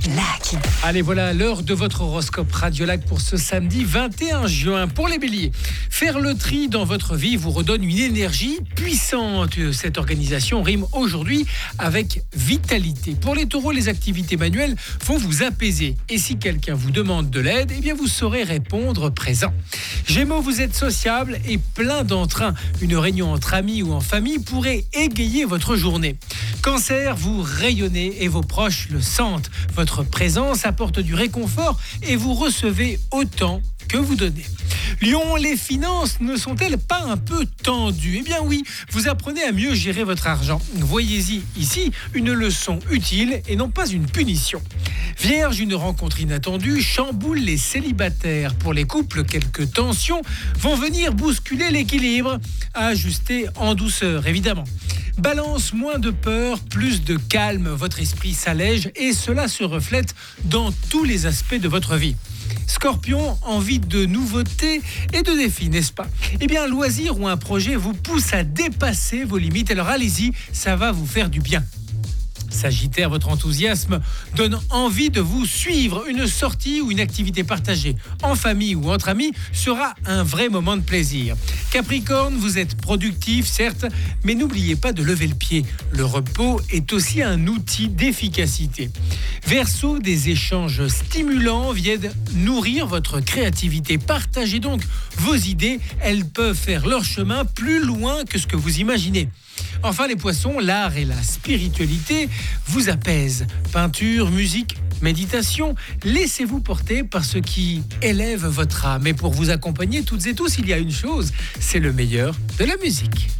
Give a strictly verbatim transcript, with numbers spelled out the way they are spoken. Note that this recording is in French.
Lac. Allez, voilà l'heure de votre horoscope Radiolac pour ce samedi vingt et un juin. Pour les béliers, faire le tri dans votre vie vous redonne une énergie puissante. Cette organisation rime aujourd'hui avec vitalité. Pour les taureaux, les activités manuelles vont vous apaiser. Et si quelqu'un vous demande de l'aide, eh bien vous saurez répondre présent. Gémeaux, vous êtes sociable et plein d'entrain. Une réunion entre amis ou en famille pourrait égayer votre journée. Cancer, vous rayonnez et vos proches le sentent. Votre présence apporte du réconfort et vous recevez autant que vous donnez. Lion, les finances ne sont-elles pas un peu tendues ? Eh bien oui, vous apprenez à mieux gérer votre argent. Voyez-y ici une leçon utile et non pas une punition. Vierge, une rencontre inattendue chamboule les célibataires. Pour les couples, quelques tensions vont venir bousculer l'équilibre, à ajuster en douceur évidemment. Balance, moins de peur, plus de calme, votre esprit s'allège et cela se reflète dans tous les aspects de votre vie. Scorpion, envie de nouveautés et de défis, n'est-ce pas ? Eh bien, un loisir ou un projet vous pousse à dépasser vos limites, alors allez-y, ça va vous faire du bien. Sagittaire, votre enthousiasme donne envie de vous suivre. Une sortie ou une activité partagée en famille ou entre amis sera un vrai moment de plaisir. Capricorne, vous êtes productif, certes, mais n'oubliez pas de lever le pied. Le repos est aussi un outil d'efficacité. Verseau, des échanges stimulants viennent nourrir votre créativité. Partagez donc vos idées, elles peuvent faire leur chemin plus loin que ce que vous imaginez. Enfin les poissons, l'art et la spiritualité vous apaisent. Peinture, musique, méditation, laissez-vous porter par ce qui élève votre âme. Et pour vous accompagner toutes et tous, il y a une chose, c'est le meilleur de la musique.